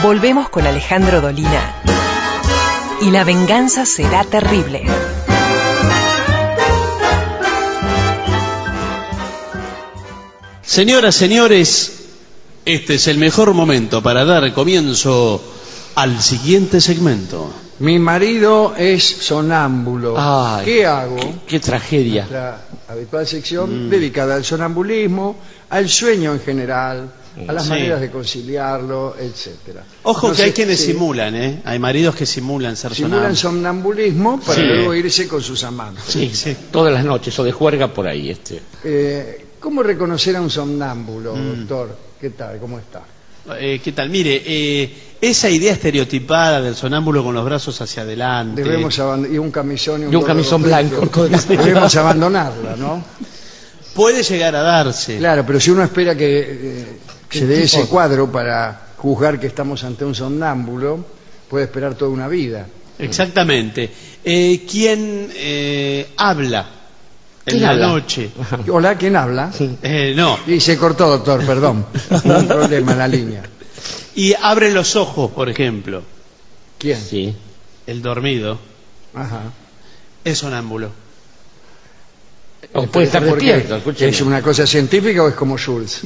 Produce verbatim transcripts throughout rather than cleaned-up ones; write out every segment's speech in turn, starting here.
Volvemos con Alejandro Dolina y la venganza será terrible. Señoras, señores, este es el mejor momento para dar comienzo al siguiente segmento. Mi marido es sonámbulo. Ay, ¿Qué hago? Qué, qué tragedia. La habitual sección mm. dedicada al sonambulismo, al sueño en general, a las sí. maneras de conciliarlo, etcétera. Ojo no que sé, hay quienes sí. simulan, ¿eh? Hay maridos que simulan ser simulan sonambulismo para sí. luego irse con sus amantes. Sí, sí, todas las noches o de juerga por ahí. Este. Eh, ¿Cómo reconocer a un sonámbulo, mm. doctor? ¿Qué tal? ¿Cómo está? Eh, ¿Qué tal? Mire, eh, esa idea estereotipada del sonámbulo con los brazos hacia adelante. Debemos aband- y un camisón y un, y un camisón blanco. Debemos abandonarla, ¿no? Puede llegar a darse. Claro, pero si uno espera que eh, se dé ese cuadro para juzgar que estamos ante un sonámbulo, puede esperar toda una vida. Exactamente. Eh, ¿Quién eh, habla en la habla? noche? Hola, ¿quién habla? Eh, no. Y se cortó, doctor, perdón. No hay problema en la línea. Y abre los ojos, por ejemplo. ¿Quién? Sí. El dormido Ajá. es sonámbulo. O puede estar ¿Por qué? despierto, escúcheme. ¿Es una cosa científica o es como Schultz?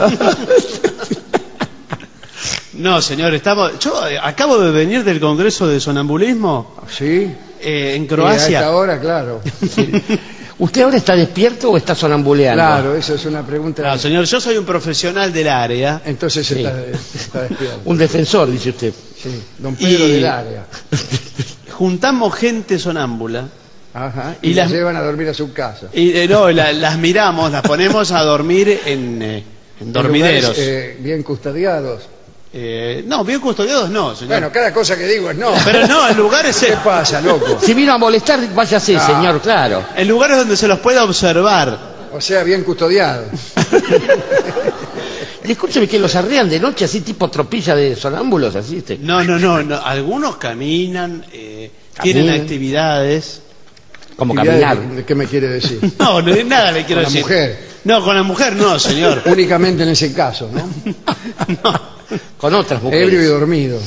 No, señor, estamos. Yo eh, acabo de venir del Congreso de Sonambulismo ¿Sí? eh, en Y a Croacia. esta hora, claro. Sí. ¿Usted ahora está despierto o está sonambuleando? Claro, eso es una pregunta. No, señor, yo soy un profesional del área. Entonces Sí. está, está despierto. Un defensor, dice usted. Sí, don Pedro Y- del área. Juntamos gente sonámbula Ajá. Y, Y las las- llevan a dormir a su casa. y eh, no, la- las miramos, las ponemos a dormir en, eh, en dormideros. En lugares, eh, bien custodiados. Eh, no, bien custodiados no, señor. Bueno, cada cosa que digo es no. Pero no, en lugares, ¿Qué pasa, loco? Si vino a molestar, váyase, Ah. señor, claro. en lugares donde se los pueda observar. O sea, bien custodiados. Y escúcheme que los arrean de noche así tipo tropilla de sonámbulos, así. Este. No, no, no, no. Algunos caminan, eh, tienen Caminan. actividades. Como ¿Actividades caminar. de- ¿Qué me quiere decir? No, no, nada le quiero Con la decir. mujer. No, con la mujer no, señor. Únicamente en ese caso, ¿no? No. Con otras mujeres. Ebrio y dormido.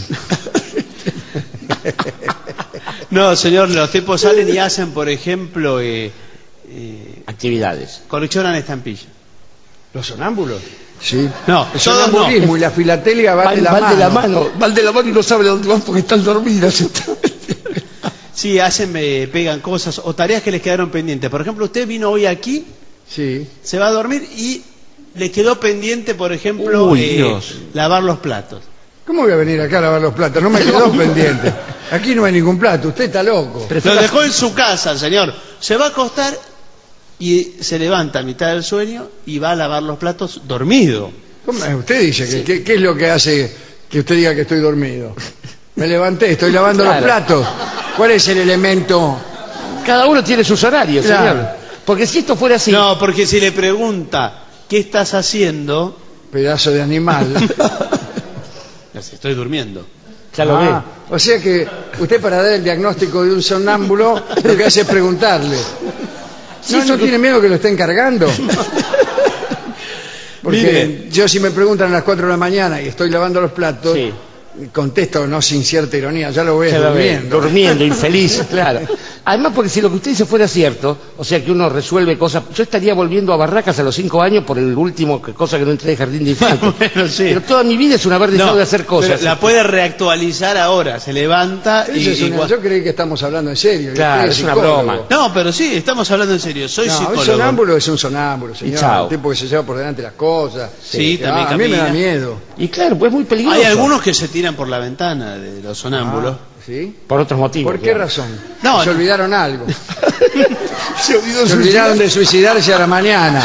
No, señor, los tipos salen y hacen, por ejemplo, eh, eh, Actividades. coleccionan estampillas. ¿Los sonámbulos? Sí. No, el todos sonambulismo y la filatelia van, de la van mano. de la mano. Van de la mano y no saben a dónde van porque están dormidas. Sí, hacen, eh, pegan cosas o tareas que les quedaron pendientes. Por ejemplo, usted vino hoy aquí, Sí. se va a dormir y le quedó pendiente, por ejemplo, Uy, eh, Dios. lavar los platos. ¿Cómo voy a venir acá a lavar los platos? No me quedó pendiente. Aquí no hay ningún plato, usted está loco. Lo dejó en su casa, señor. Se va a acostar y se levanta a mitad del sueño y va a lavar los platos dormido. ¿Cómo? Usted dice que ¿qué, qué es lo que hace que usted diga que estoy dormido? Me levanté, estoy lavando Claro. los platos. ¿Cuál es el elemento? Cada uno tiene sus horarios, Claro. señor. Porque si esto fuera así... No, porque si le pregunta ¿qué estás haciendo? Pedazo de animal. No sé, estoy durmiendo. Ya lo Ah, o sea que usted para dar el diagnóstico de un sonámbulo lo que hace es preguntarle. Sí, ¿No, eso no que- tiene miedo que lo estén cargando? Porque Mire. yo si me preguntan a las cuatro de la mañana y estoy lavando los platos, Sí. contesto no sin cierta ironía, ya lo ves Ya lo ve, durmiendo. durmiendo, infeliz, claro. Además, porque si lo que usted dice fuera cierto, o sea que uno resuelve cosas... Yo estaría volviendo a Barracas a los cinco años por el último que- cosa que no entré de jardín de infantes. Bueno, sí. Pero toda mi vida es un haber dejado de hacer cosas. pero la puede reactualizar ahora. Se levanta y... Eso es una- y- yo creí que estamos hablando en serio. y Claro, usted es una psicólogo. broma. No, pero sí, estamos hablando en serio. Soy No, un psicólogo. sonámbulo es un sonámbulo, señor. chao. Un tipo que se lleva por delante las cosas. Sí, Que, también ah, a mí me da camina. miedo. Y claro, pues es muy peligroso. Hay algunos que se tiran por la ventana de los sonámbulos. Ah, ¿sí? Por otros motivos. ¿Por qué claro. razón? No, se no. olvidaron algo. Se olvidó Se olvidaron de suicidarse a la mañana.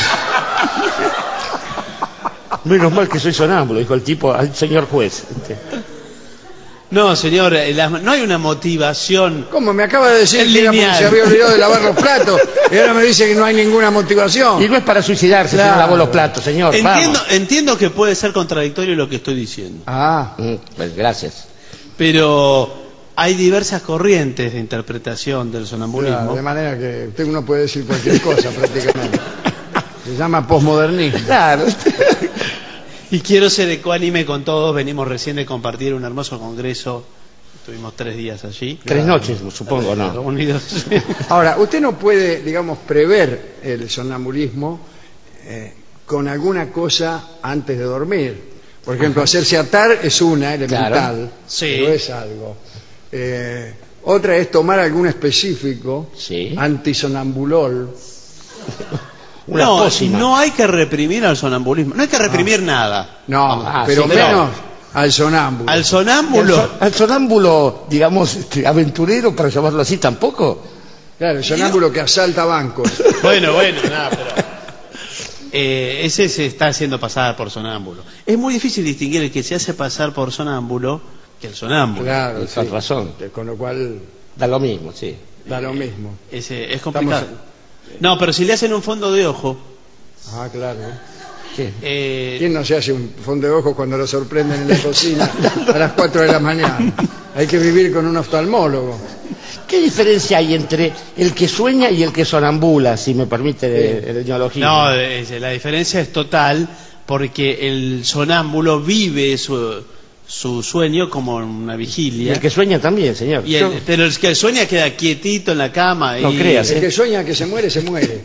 Menos mal que soy sonámbulo, dijo el tipo al señor juez. Este. No, señor, eh, la- no hay una motivación. ¿Cómo? Me acaba de decir Es que era porque lineal. se había olvidado de lavar los platos y ahora me dice que no hay ninguna motivación. Y no es para suicidarse, Claro. si no lavó los platos, señor. Entiendo, vamos. entiendo que puede ser contradictorio lo que estoy diciendo, Ah, Mm, pues gracias. pero hay diversas corrientes de interpretación del claro, sonambulismo. de manera que usted uno puede decir cualquier cosa prácticamente. Se llama posmodernismo. Claro. Y quiero ser ecuánime con todos. Venimos recién de compartir un hermoso congreso. Estuvimos tres días allí. Tres noches, supongo, ¿no? Reunidos. Ahora, usted no puede, digamos, prever el sonambulismo eh, con alguna cosa antes de dormir. Por ejemplo, hacerse atar es una elemental, Claro. Sí. pero es algo. Eh, otra es tomar algún específico, Sí. antisonambulol. Una No, pócima. no hay que reprimir al sonambulismo. No hay que reprimir nada. No, Ah, pero sí, pero- menos al sonámbulo. Al ¿Y al, sonámbulo. so- al sonámbulo, digamos, este, aventurero, para llamarlo así, tampoco? Claro, el sonámbulo que asalta bancos. Bueno, bueno, nada, pero. Eh, ese se está haciendo pasar por sonámbulo. Es muy difícil distinguir el que se hace pasar por sonámbulo que el sonámbulo. Claro, Tienes sí. razón. Con lo cual Da lo mismo, sí. da lo mismo. Ese, es complicado. Estamos- No, pero si le hacen un fondo de ojo. Ah, claro. ¿Qué? eh, ¿Quién no se hace un fondo de ojos cuando lo sorprenden en la cocina a las cuatro de la mañana? Hay que vivir con un oftalmólogo. ¿Qué diferencia hay entre el que sueña y el que sonambula, si me permite el, el neologismo? No, es- la diferencia es total porque el sonámbulo vive su, su sueño como una Y vigilia. el que sueña también, señor. Y el- pero el que sueña queda quietito en la cama. No y, creas, El ¿eh? que sueña que se muere, se muere.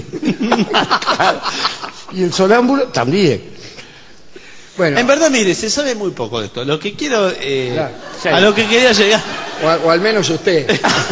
Y el sonámbulo también. Bueno, En verdad, mire, se sabe muy poco de esto. Lo que quiero, eh, Claro, sí. a lo que quería llegar, o, a- o al menos usted.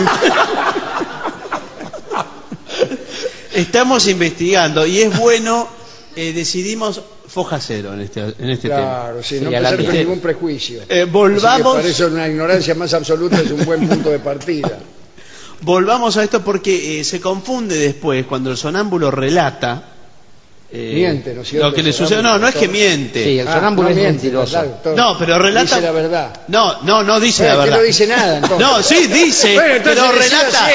estamos investigando y es bueno, eh, decidimos foja cero en este, en este tema. Claro, sí, no Sí, a la empezar con mitad. ningún prejuicio. Eh, Así que volvamos, para eso una ignorancia más absoluta es un buen punto de partida. volvamos a esto porque eh, se confunde después cuando el sonámbulo relata. eh, Miente, ¿no es cierto? Lo que le El sucede. No, no es que sonámbulo, miente. Sí, el Ah, sonámbulo no es miente, mentiroso. ¿verdad, doctor? No, pero relata. Dice la verdad. No, no, no dice Eh, la que verdad. no dice nada, entonces. No, sí dice, Bueno, entonces pero decida relata.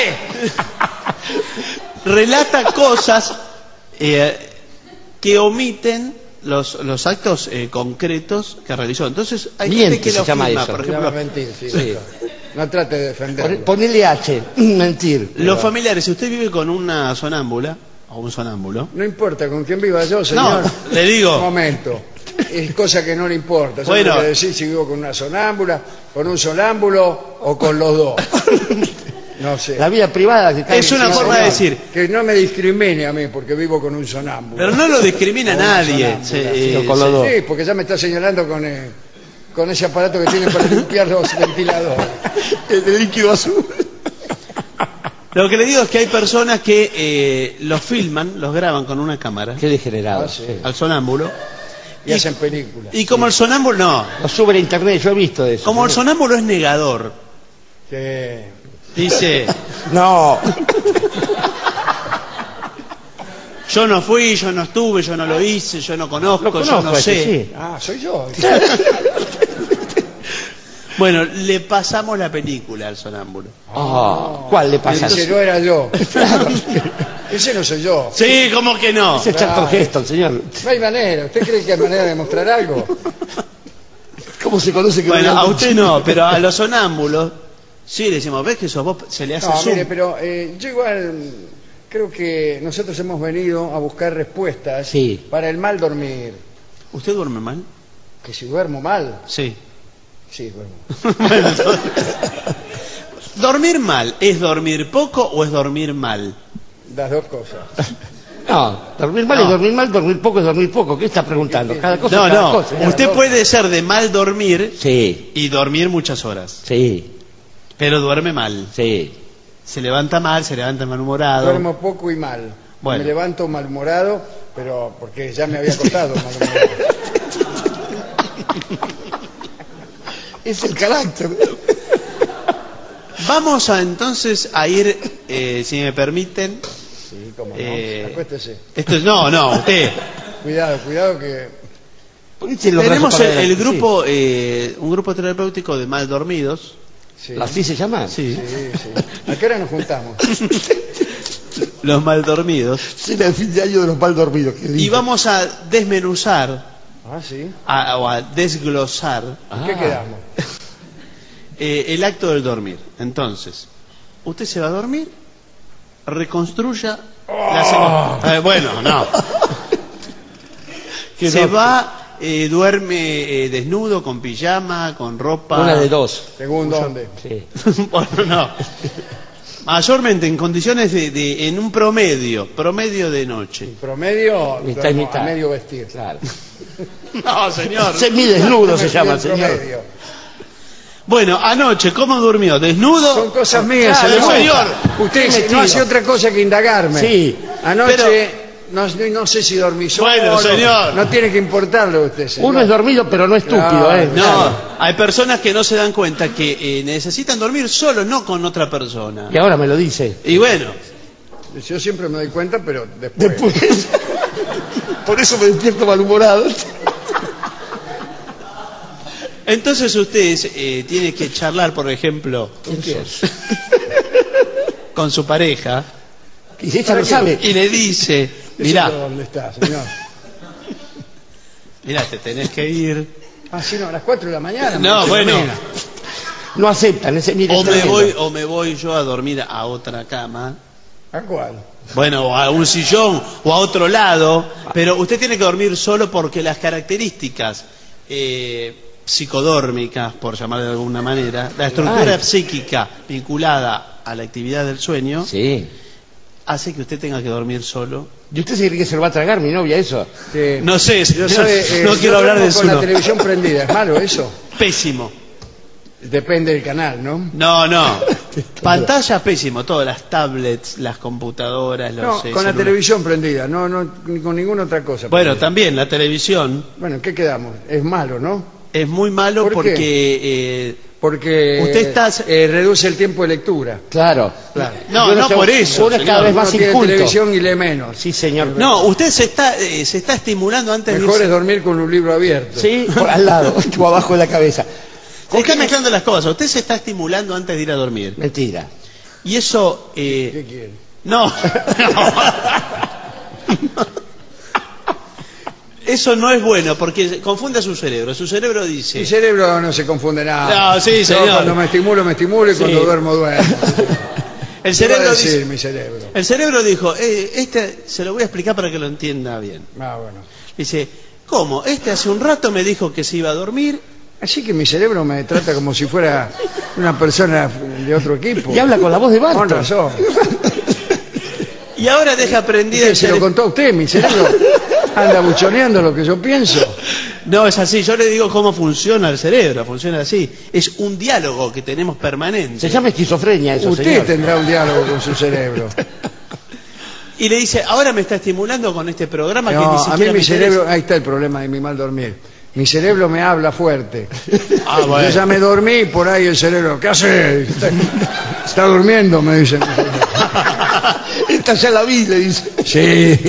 sí. relata cosas eh, que omiten los, los actos eh, concretos que realizó. Entonces hay Miente, gente que se lo llama afirma, eso. por Se llama ejemplo, mentir, sí, Sí. doctor. No trate de defenderlo. Pon- Ponele H, mentir. los familiares, si usted vive con una sonámbula o un sonámbulo, No importa con quién viva yo, señor. no, le Un digo, momento. Es cosa que no le importa. Solo Bueno. hay que decir si vivo con una sonámbula, con un sonámbulo o con los dos. No sé. La vida privada que Es una No, forma de señor, decir. que no me discrimine a mí porque vivo con un sonámbulo. pero no lo discrimina Con una nadie. sonámbula, Se- sí, eh, con los se- dos. Sí, porque ya me está señalando con, eh, con ese aparato que tiene para limpiar los ventiladores. el líquido azul. Lo que le digo es que hay personas que eh, los filman, los graban con una cámara Qué degenerado. Ah, sí. sí. al sonámbulo. Y hacen películas. Y como el sonámbulo, no, Lo suben a internet, yo he visto eso. como el sonámbulo es negador, Que- dice, No. yo no fui, yo no estuve, yo no lo hice, yo no conozco, Lo yo conozco, no ese, sé. sí. Ah, soy yo. Bueno, le pasamos la película al sonámbulo. Ah, ¿cuál le pasa? Ese no era yo. Ese no soy yo. Sí, ¿cómo que no? Ese es Charlton Heston, señor. No hay manera. ¿Usted cree que hay manera de mostrar algo? ¿Cómo se conoce que Bueno, no a usted no, pero a los sonámbulos, sí le decimos, ¿ves que sos vos? Se le hace No, zoom. mire, pero eh, yo igual mm, creo que nosotros hemos venido a buscar respuestas Sí. para el mal dormir. ¿Usted duerme mal? Que si duermo mal, Sí. sí, duermo. Bueno, entonces- ¿Dormir mal es dormir poco o es dormir mal? Las dos cosas. No, dormir mal No. es dormir mal, dormir poco es dormir poco. ¿Qué está preguntando? Cada cosa No, es cada no. cosa. Usted puede ser de mal dormir Sí, y dormir muchas horas, sí, pero duerme mal. sí. Se levanta mal, se levanta malhumorado. Duermo poco y mal. Bueno. Me levanto malhumorado, pero porque ya me había acostado malhumorado. Es el carácter. Vamos a entonces a ir, eh, si me permiten. Sí, cómo no. Eh, Acuéstese. Esto es, no, no, usted. Cuidado, cuidado que... Ponete los Tenemos brazos el, para el adelante, grupo, eh, un grupo terapéutico de mal dormidos. Sí, sí. ¿Así se llama? Sí. sí, sí. ¿A qué hora nos juntamos? Los mal dormidos. Sí, el fin de año de los mal dormidos. qué lindo. Y vamos a desmenuzar Ah, sí. a- o a desglosar ¿En qué Ah. quedamos? eh, el acto del dormir. Entonces, usted se va a dormir, reconstruya la Oh. semana. Eh, bueno, no. Que Se no- va eh, duerme eh, desnudo, con pijama, con ropa. Una de dos. ¿Según dónde? Sí. Bueno, no. Mayormente en condiciones de, de, en un promedio, promedio de noche. En promedio, Mitad y duermo mitad. a medio vestir. Claro. No, señor. Semidesnudo se llama, En señor. promedio. Bueno, anoche, ¿cómo durmió? ¿Desnudo? Son cosas mías, Claro, señor. señor. Usted Qué si- no metido. hace otra cosa que indagarme. Sí. Anoche, no, no sé si dormí solo. Bueno, señor. No tiene que importarle a usted, señor. Uno es dormido, pero no estúpido, Claro, ¿eh? No, hay personas que no se dan cuenta que eh, necesitan dormir solo, no con otra persona. Y ahora me lo dice. Y bueno, Yo siempre me doy cuenta, pero después. Después. Por eso me despierto malhumorado. entonces usted eh, tiene que charlar, por ejemplo, ¿Con quién? con su pareja Y ella lo sabe. y le dice, mirá, ¿Dónde está, señor? mirá, te tenés que ir. Ah, sí, no, a las cuatro de la mañana. No, me bueno. termina. No aceptan ese mire, O es me tremendo. voy o me voy yo a dormir a otra cama. ¿A cuál? Bueno, o a un sillón o a otro lado, pero usted tiene que dormir solo porque las características eh, psicodórmicas, por llamar de alguna manera, la estructura Ay. psíquica vinculada a la actividad del sueño, Sí. hace que usted tenga que dormir solo. ¿Y usted se cree que se lo va a tragar mi novia eso? Que- No sé, yo no, sabe, eh, no yo quiero hablar duermo de con eso. la televisión prendida. ¿Es malo eso? Pésimo. Depende del canal, ¿no? No, no. Pantalla pésimo, todas las tablets, las computadoras, los No, eh, con la celulares. televisión prendida, no, no, ni con ninguna otra cosa. Bueno, prendida. también la televisión Bueno, ¿en qué quedamos? Es malo, ¿no? es muy malo ¿Por qué? porque eh, Porque Usted está- eh, reduce el tiempo de lectura. Claro. Claro. No, Y uno no se- por eso, Uno es cada señor. vez Uno más tiene inculto. televisión y lee menos. Sí, señor. no, usted se está eh, se está estimulando antes de Mejor irse. es dormir con un libro abierto. Sí, por al lado, o abajo de la cabeza. Se está mezclando las cosas. Usted se está estimulando antes de ir a dormir. Mentira. Y eso ¿Qué eh, quiere? no. Eso no es bueno porque confunde a su cerebro. Su cerebro dice, Mi cerebro no se confunde nada. No, sí, Yo señor. cuando me estimulo, me estimulo y Sí. cuando duermo, duermo. el ¿Qué va a cerebro decir dice, mi cerebro? el cerebro dijo, eh, este se lo voy a explicar para que lo entienda bien. Ah, bueno. Dice, ¿cómo? Este hace un rato me dijo que se iba a dormir. Así que mi cerebro me trata como si fuera una persona de otro equipo. Y habla con la voz de Barton. Con razón. Y ahora deja prendida ¿Qué, el se lo tele- contó a usted? Mi cerebro anda buchoneando lo que yo pienso. No, es así. Yo le digo cómo funciona el cerebro. Funciona así. Es un diálogo que tenemos permanente. Se llama esquizofrenia eso, Usted señor. tendrá un diálogo con su cerebro. Y le dice, ahora me está estimulando con este programa que ni No, a mí siquiera mi me cerebro, interesa. ahí está el problema de mi mal dormir. Mi cerebro me habla fuerte. Ah, bueno. Yo ya me dormí, por ahí el cerebro, ¿qué hace? Está, está durmiendo, me dicen. Esta ya la vi, le dice. Sí.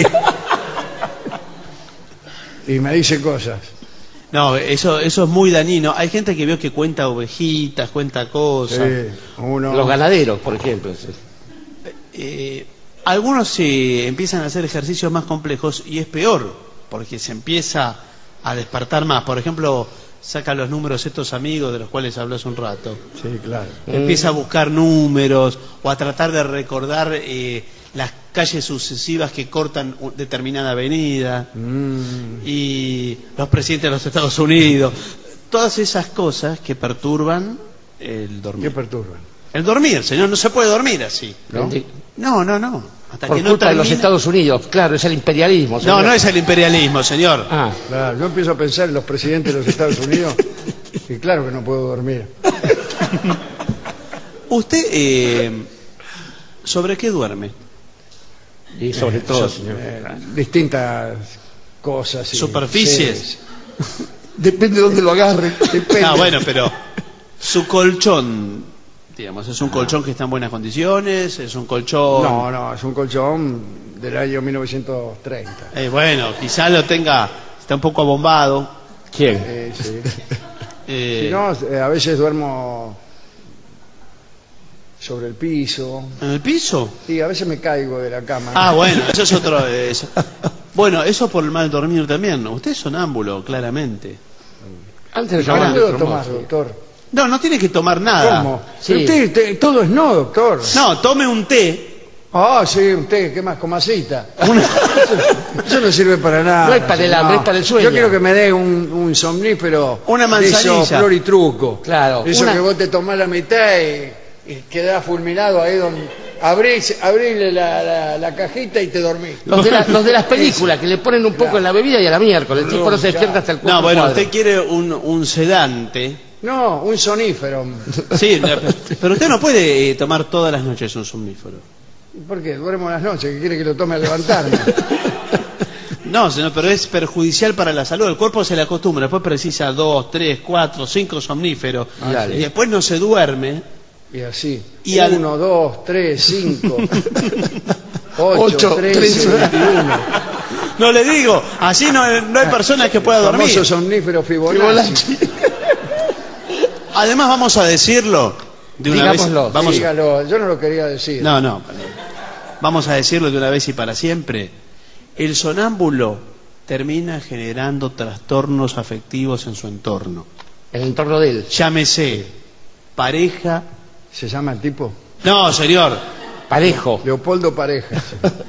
Y me dice cosas. No, eso, eso es muy dañino. Hay gente que veo que cuenta ovejitas, cuenta Sí, cosas. uno. Los ganaderos, por ejemplo. sí. Eh, algunos se empiezan a hacer ejercicios más complejos y es peor, porque se empieza a despertar más. Por ejemplo, saca los números estos amigos de los cuales habló hace un rato. Sí, claro. Empieza a buscar números o a tratar de recordar eh, las calles sucesivas que cortan u- determinada avenida Mm. y los presidentes de los Estados Unidos. Todas esas cosas que perturban el ¿Qué dormir. perturban? El dormir, señor, no se puede dormir así. ¿No? Di- No, no, no. Hasta Por que no culpa de los termine- Estados Unidos, claro, es el imperialismo. No, señor. no es el imperialismo, señor. Ah, Claro, yo empiezo a pensar en los presidentes de los Estados Unidos y claro que no puedo dormir. ¿Usted eh, sobre qué duerme? y sobre todo, Son, señor. eh, distintas cosas. sí. ¿Superficies? Sí. Depende de dónde lo agarre. Depende. Ah, bueno, pero su colchón, digamos, ¿es un colchón que está en buenas condiciones? ¿Es un colchón...? No, no, es un colchón del año mil novecientos treinta. Eh, bueno, quizá lo tenga, está un poco abombado. ¿Quién? Eh, sí. eh, Si no, eh, a veces duermo sobre el piso. ¿En el piso? Sí, a veces me caigo de la cama. Ah, bueno, eso es otro... eh, eso. Bueno, eso por el mal dormir también, ¿no? Usted es sonámbulo, claramente. Antes lo ¿Qué llamaban puedo de otro tomar, modo, sí. doctor? No, no tiene que tomar nada. ¿Cómo? Sí. Usted, te- todo es no, doctor. No, tome un té Ah, sí, un té, ¿qué más? Con masita. Eso no sirve para nada. No es para el hambre, es para el sueño. Yo quiero que me dé un, un somnífero. Una de esos, manzanilla. flor y truco. Claro, Eso una- que vos te tomás la mitad y, y quedás fulminado ahí donde... Abrís, abrile la, la, la cajita y te dormís. Los de, la- los de las películas, que le ponen un poco en la bebida y a la miércoles. El tipo no se despierta hasta el cuarto No, bueno, cuadro. usted quiere un, un sedante. No, un sonífero. Sí, pero usted no puede eh, tomar todas las noches un somnífero. ¿Por qué? Duermo las noches, que quiere que lo tome al levantarme. No, señor, pero es perjudicial para la salud. El cuerpo se le acostumbra, después precisa dos, tres, cuatro, cinco somníferos. Ah, y después no se duerme. Y así. Y al- Uno, dos, tres, cinco, Ocho, ocho, trece, trece. veintiuno. No le digo, así no, hay- no hay personas que puedan dormir. Famoso somnífero Fibonacci. Además, vamos a decirlo de una Digámoslo, vez. Vamos, Dígalo, yo no lo quería decir. no, no. Vamos a decirlo de una vez y para siempre. El sonámbulo termina generando trastornos afectivos en su entorno. El entorno de él. Llámese pareja. ¿Se llama el tipo? No, señor. Parejo. Leopoldo Pareja.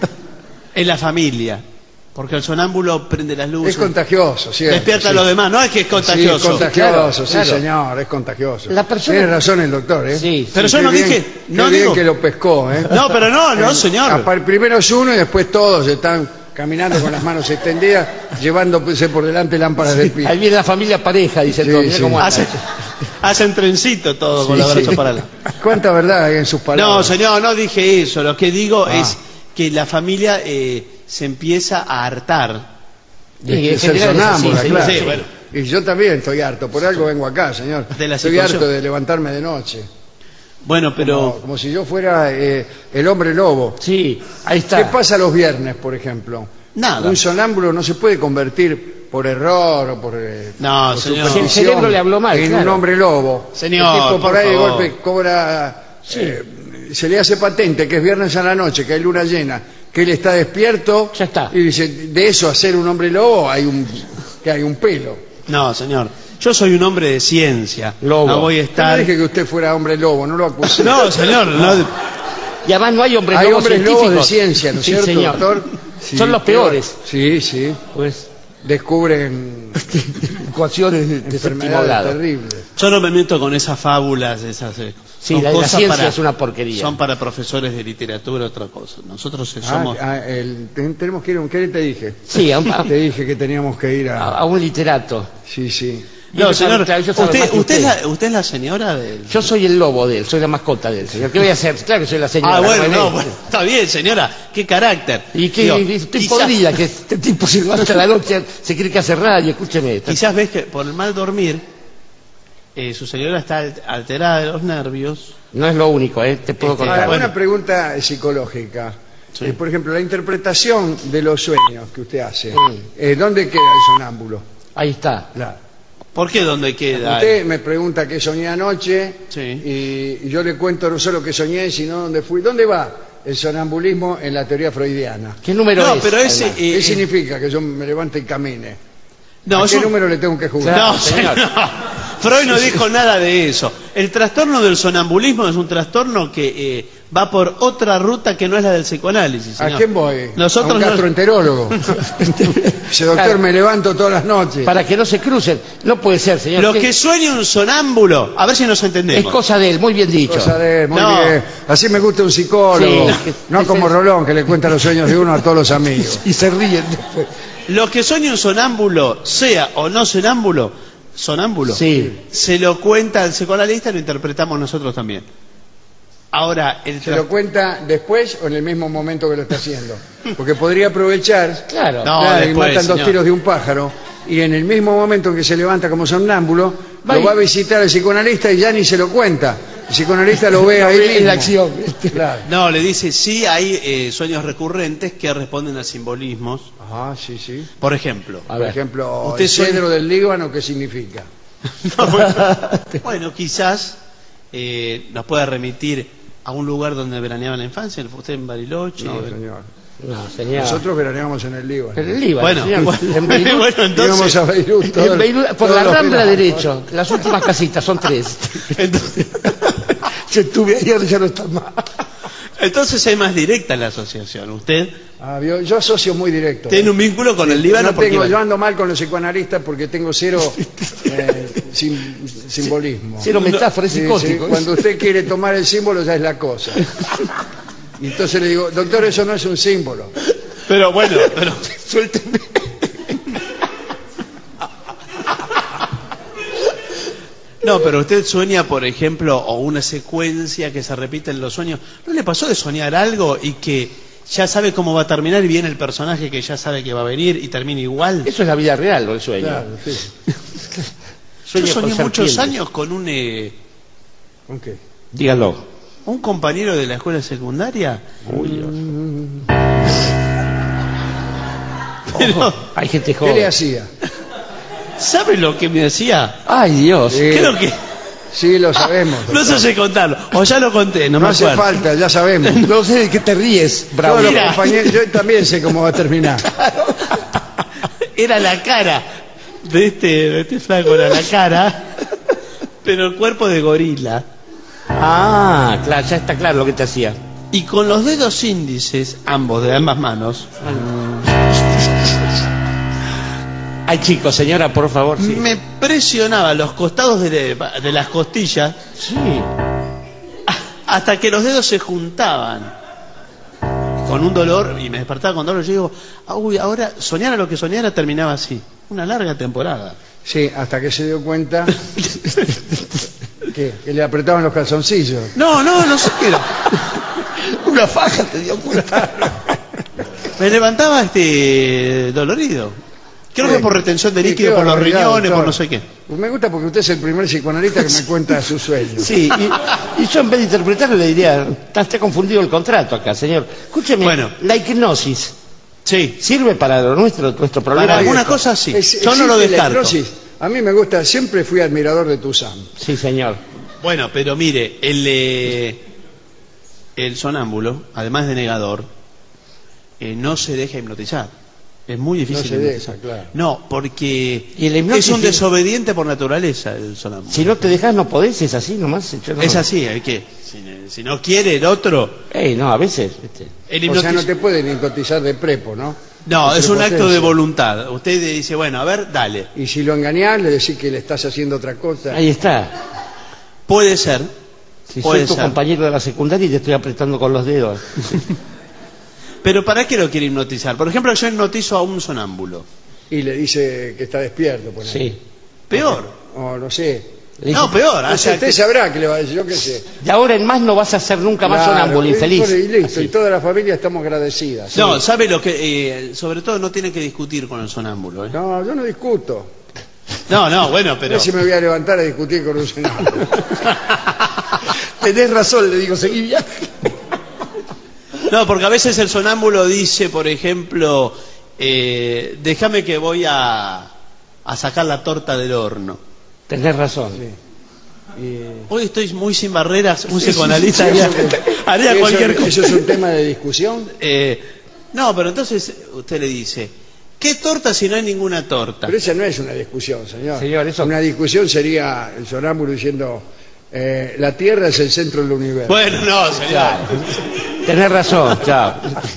En la familia. Porque el sonámbulo prende las luces. Es contagioso, ¿cierto? Despierta a sí. los demás. No es que es Sí, contagioso. es contagioso, Claro, sí, claro. señor, es contagioso. La persona- Tiene razón el doctor, ¿eh? Sí, Pero yo Qué no bien- dije. qué No bien digo. que lo pescó, ¿eh? No, pero no, no, Eh, señor. apar- Primero es uno y después todos están caminando con las manos extendidas, llevándose por delante lámparas de pie. Ahí viene la familia pareja, dice Sí, todo. Mirá sí. cómo anda. Hacen, hacen trencito todo con Sí, los brazos sí. para adelante. ¿Cuánta verdad hay en sus No, palabras? señor, no dije eso. Lo que digo Ah. es que la familia eh, se empieza a hartar. De Sí, que en ser general es así, sonámbula, sí, claro. sí, bueno. Y yo también estoy harto, por algo vengo acá, señor. De la estoy situación. harto de levantarme de noche. Bueno, pero Como, como si yo fuera eh, el hombre lobo. Sí, ahí está. ¿Qué pasa los viernes, por ejemplo? Nada. Un sonámbulo no se puede convertir por error o por, eh, No, por señor. superstición Si el cerebro le habló mal, en claro. un hombre lobo. Señor, El tipo por por ahí de favor. golpe cobra, eh, se le hace patente que es viernes a la noche, que hay luna llena, que él está despierto. Ya está. Y dice, de eso a ser un hombre lobo hay un, que hay un pelo. no, señor. Yo soy un hombre de ciencia. Lobo. No voy a Yo estar. no dije que usted fuera hombre lobo, no lo acusé. No, señor. No. Y además no hay hombres Hay lobos hombres lobos de científicos. ciencia, ¿no es Sí, cierto, señor. doctor? Sí, Son los pero- peores. Sí, sí. Pues, Descubren ecuaciones de, de séptimo enfermedades grado. terribles. Yo no me meto con esas fábulas, esas. eh, Sí, son la- la cosas ciencia para- es una porquería. Son para profesores de literatura, otra cosa. Nosotros eh, Ah, somos. ah, el- ten- tenemos que ir a un... ¿Qué te dije? Sí, a un, a- Te dije que teníamos que ir a- a... a un literato. Sí, sí. No, Yo señor. sabe- claro, yo sabe Usted, más que usted, es usted. la, usted es la señora del. Yo soy el lobo de él, soy la mascota de él, señor. ¿Qué voy a hacer? Claro que soy la señora. Ah, bueno, René. no, bueno, está bien, señora. Qué carácter. Y que Digo, estoy quizás- podrida, que este tipo se levanta a la noche, se cree que hace radio, escúcheme. está- Quizás ves que por el mal dormir, eh, su señora está al- alterada de los nervios. No es lo único, ¿eh? Te puedo Este, contar. Ah, bueno. Una pregunta psicológica. Sí. Eh, por ejemplo, la interpretación de los sueños que usted hace. Mm. Eh, ¿Dónde queda el sonámbulo? Ahí está. Claro. ¿Por qué dónde queda? Usted me pregunta qué soñé anoche Sí. y, y yo le cuento no solo qué soñé, sino dónde fui. ¿Dónde va el sonambulismo en la teoría freudiana? ¿Qué número No, es? pero ese. además? eh, ¿Qué eh, significa que yo me levante y camine? no, ¿A qué eso- número le tengo que jugar? Claro, No, señor. señor. Freud no dijo nada de eso. El trastorno del sonambulismo es un trastorno que eh, va por otra ruta que no es la del psicoanálisis. ¿A señor. quién voy? Nosotros ¿A un no- gastroenterólogo? Ese doctor Claro. me levanto todas las noches. Para que no se crucen. No puede ser, señor. Lo ¿Qué- que sueña un sonámbulo, a ver si nos es entendemos. cosa de él, muy bien dicho. Cosa de él, muy No. bien. Así me gusta un psicólogo. Sí. No como Rolón, que le cuenta los sueños de uno a todos los amigos. Y se ríen después. Lo que sueña un sonámbulo, sea o no sonámbulo, sonámbulo, Sí. se lo cuenta el psicoanalista y lo interpretamos nosotros también. Ahora, el ¿Se tra- lo cuenta después o en el mismo momento que lo está haciendo? Porque podría aprovechar Claro. No, claro, y después, matan dos señor. tiros de un pájaro y en el mismo momento en que se levanta como sonámbulo Va lo y- va a visitar el psicoanalista y ya ni se lo cuenta. El psicoanalista lo ve ahí ve en mismo. la acción. Claro. No, le dice, sí hay eh, sueños recurrentes que responden a simbolismos. Ah, sí, sí. Por ejemplo, A Por ver. ejemplo, Usted el sueña- cedro del Líbano, ¿qué significa? No, bueno, bueno, quizás eh, nos pueda remitir a un lugar donde veraneaba en la infancia, usted en Bariloche. No, eh, señor. No, señor. Nosotros veraneamos en el Líbano. Pero el Líbano, Bueno, señor. bueno, En Beirut- bueno, entonces, Íbamos a Beirut todo en el- Beirut, por todos la los Rambla veranos. derecho, las últimas casitas son tres. entonces, Yo estuve ayer, ya no está más. Entonces es más directa la asociación. Usted Ah, yo, yo asocio muy directo. tiene un vínculo con el Líbano No porque tengo, iba- yo ando mal con los psicoanalistas porque tengo cero eh, sim- simbolismo. Cero metáfora, es Sí, psicótico. sí, cuando usted quiere tomar el símbolo ya es la cosa. Y entonces le digo, doctor, eso no es un símbolo. Pero bueno, pero Suélteme. no, pero usted sueña, por ejemplo, o una secuencia que se repite en los sueños. ¿No le pasó de soñar algo y que ya sabe cómo va a terminar y viene el personaje que ya sabe que va a venir y termina igual? Eso es la vida real, o el sueño. Claro, sí. Yo Sueño soñé con muchos serpientes. años con un eh, ¿Con qué? Dígalo. un compañero de la escuela secundaria. Uy, Dios. Pero, Ojo, hay gente ¿Qué joven. le hacía? ¿sabe lo que me decía? Ay, Dios. Sí. Creo que Sí, lo sabemos. no sé si contarlo, o ya lo conté, no, No me hace acuerdo. falta, ya sabemos. No sé de qué te ríes, bravo. Todos los Mira. compañeros, yo también sé cómo va a terminar. Era la cara de este, de este flaco, era la cara, pero el cuerpo de gorila. Ah, claro, ya está claro lo que te hacía. Y con los dedos índices, ambos de ambas manos, Ay, chicos, señora, por favor. Sí. me presionaba los costados de, de las costillas Sí. hasta que los dedos se juntaban con un dolor y me despertaba con dolor. Yo digo, "Ah, uy, ahora soñara lo que soñara terminaba así. Una larga temporada. Sí, hasta que se dio cuenta que, que le apretaban los calzoncillos. No, no, no sé qué era. Una faja te dio cuenta. Me levantaba este dolorido. Creo Sí. que por retención de Sí, líquido, qué por los barbaridad, riñones, por doctor. no sé qué. Pues me gusta porque usted es el primer psicoanalista que me cuenta sus sueños. Sí, y, y yo en vez de interpretarlo le diría, está usted confundido el contrato acá, señor. Escúcheme, Bueno. la hipnosis Sí. sirve para lo nuestro, nuestro problema. Para alguna Esto. cosa sí. Es- Yo no lo existe la descarto. hipnosis. A mí me gusta, siempre fui admirador de Toussaint. Sí, señor. Bueno, pero mire, el, eh, el sonámbulo, además de negador, eh, no se deja hipnotizar. Es muy difícil No se hipnotizar. deja, claro. No, porque Y la hipnosis es un sí. desobediente por naturaleza el sonámbulo. Si no te dejas no podés, es así nomás. Yo no- Es así, hay que. Si, si no quiere el otro, Ey, no, a veces. este, el O sea, hipnotiz- no te pueden hipnotizar de prepo, ¿no? No, De es un acto de prepotencia. voluntad. Usted dice, bueno, a ver, dale. Y si lo engañás, le decís que le estás haciendo otra cosa. Ahí está. Puede ser. Si Puede soy tu ser. compañero de la secundaria y te estoy apretando con los dedos. Pero ¿para qué lo quiere hipnotizar? Por ejemplo, yo hipnotizo a un sonámbulo. Y le dice que está despierto. ponele. Sí. Peor. O no sé. Le No, dije, peor. No o sé, sea, usted que- sabrá que le va a decir, yo qué sé. de ahora en más no vas a ser nunca más Claro, sonámbulo, y- infeliz. Y listo, Así. y toda la familia estamos agradecidas. No, Sí. ¿sabe lo que? eh, sobre todo no tiene que discutir con el sonámbulo. ¿eh? No, yo no discuto. No, no, bueno, No pero. sé si me voy a levantar a discutir con un sonámbulo. Tenés razón, le digo, seguí viaje. No, porque a veces el sonámbulo dice, por ejemplo, eh, déjame que voy a, a sacar la torta del horno. Tenés razón. Sí. Y- Hoy estoy muy sin barreras, un Sí, sí, psicoanalista sí, haría, eso- haría eso- cualquier cosa. ¿Eso es un tema de discusión? Eh, no, pero entonces usted le dice, ¿qué torta si no hay ninguna torta? Pero esa no es una discusión, señor. Señor, eso- Una discusión sería el sonámbulo diciendo, eh, la Tierra es el centro del universo. Bueno, no, señor. Claro. Tenés razón, chao.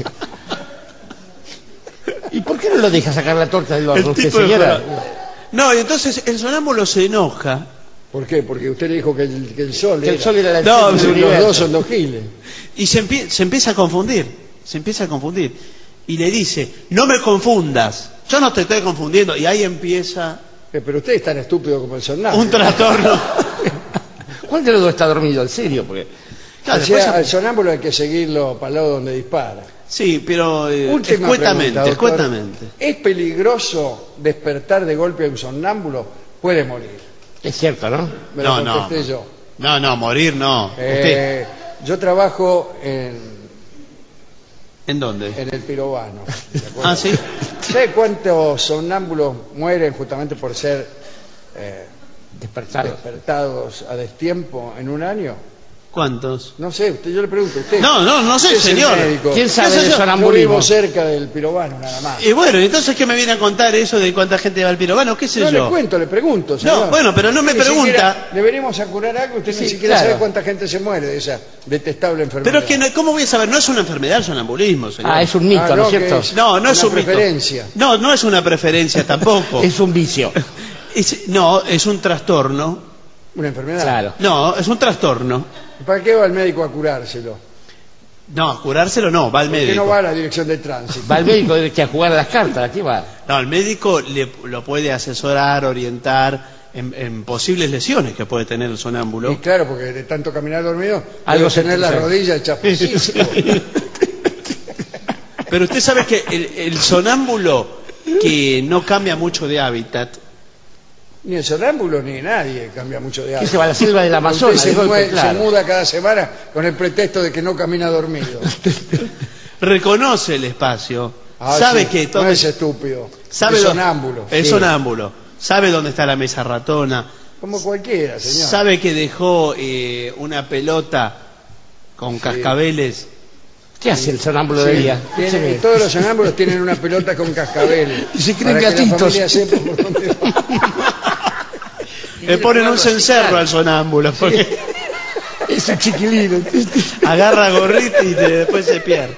¿Y por qué no lo deja sacar la torta del horno, El usted, tipo de señora? No, y entonces el sonámbulo se enoja. ¿Por qué? Porque usted le dijo que el, que el sol Que el era- sol era la No, del Los universo. dos son dos giles. Y se, empie- se empieza a confundir, se empieza a confundir. Y le dice, no me confundas, yo no te estoy confundiendo. Y ahí empieza Eh, pero usted es tan estúpido como el sonámbulo. un trastorno. ¿Cuál de los dos está dormido? En serio, porque Claro, O sea, después- al sonámbulo hay que seguirlo para el lado donde dispara. sí, pero eh, Última escuetamente, pregunta, doctor. escuetamente. ¿Es peligroso despertar de golpe a un sonámbulo? Puede morir. es cierto, ¿no? Me No, lo no. contesté yo. No, no, morir no. ¿Usted? Eh, yo trabajo en, ¿En dónde? en el pirobano. ¿de acuerdo? Ah, sí. ¿Sabe cuántos sonámbulos mueren justamente por ser eh, Despertado. despertados a destiempo en un año? ¿Cuántos? No sé, usted, yo le pregunto a usted. No, no, no sé, Usted es el señor. médico. ¿Quién sabe ¿Qué sé de yo? Yo sonambulismo? vivo cerca del pirobano, nada más. Y bueno, entonces, ¿qué me viene a contar eso de cuánta gente va al pirobano? ¿Qué sé No yo? le cuento, le pregunto, señor. No, bueno, pero no me Ni pregunta. siquiera le venimos a curar algo, usted Sí, ni siquiera claro. sabe cuánta gente se muere de esa detestable enfermedad. Pero es que, no, ¿cómo voy a saber? No es una enfermedad el sonambulismo, señor. Ah, es un mito, Ah, ¿no no, es cierto? que es- No, no es una un mito. preferencia. No, no es una preferencia tampoco. Es un vicio. Es- no, es un trastorno. Una enfermedad. Claro. No, es un trastorno. ¿Para qué va el médico a curárselo? No, curárselo no, va al ¿Por qué médico. no va a la dirección de tránsito? Va al médico que a jugar a las cartas, aquí va. No, el médico le, lo puede asesorar, orientar en, en posibles lesiones que puede tener el sonámbulo. Y claro, porque de tanto caminar dormido, Algo algo se tener la te- rodilla hecha pisísimo. Pero usted sabe que el, el sonámbulo que no cambia mucho de hábitat, Ni el sonámbulo ni nadie cambia mucho de Que hábito. se va a la selva del Amazonas. Usted se, de golpe, mue- se claro. muda cada semana con el pretexto de que no camina dormido. reconoce el espacio, Ah, sabe sí, que todo no es estúpido, sabe es dó- sonámbulo. es Sí. sonámbulo, sabe dónde está la mesa ratona, Como cualquiera, señor. sabe que dejó eh, una pelota con cascabeles. ¿Qué hace el sonámbulo Sí, de día? tiene- Se ve. todos los sonámbulos tienen una pelota con cascabel. Y se creen para que la gatitos. familia sepa por dónde va. Le ponen un cencerro al sonámbulo porque Es un chiquilino. agarra gorrita y te- después se pierde.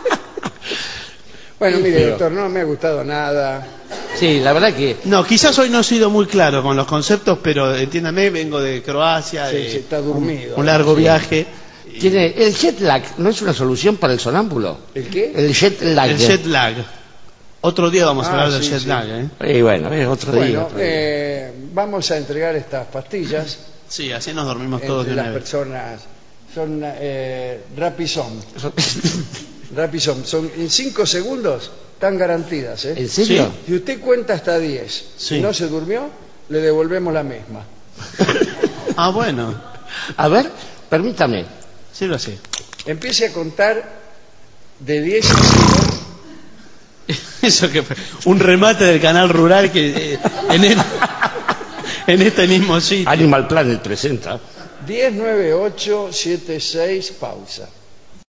Bueno, Sí, mire, pero- doctor, no me ha gustado nada. Sí, la verdad que... No, quizás hoy no he sido muy claro con los conceptos, pero entiéndame, vengo de Croacia, Sí, de sí, está dormido. un largo Sí. viaje. Tiene, el jet lag no es una solución para el sonámbulo. ¿El qué? El jet lag. El jet lag. Otro día vamos a Ah, hablar del sí, jet sí. lag, ¿eh? Y bueno, es otro día. Bueno, otro día. eh, vamos a entregar estas pastillas Sí, así nos dormimos todos entre de las una vez. personas. Son eh, Rapison. Rapison. Son en cinco segundos, están garantidas. ¿eh? ¿En serio? Si usted cuenta hasta diez Sí. y no se durmió, le devolvemos la misma. Ah, bueno, A ver, permítame. sí lo sé. Empiece a contar de diez a cero. Eso que fue un remate del canal rural que eh, en, el- en este mismo sitio. Animal Planet presenta. diez, nueve, ocho, siete, seis, pausa.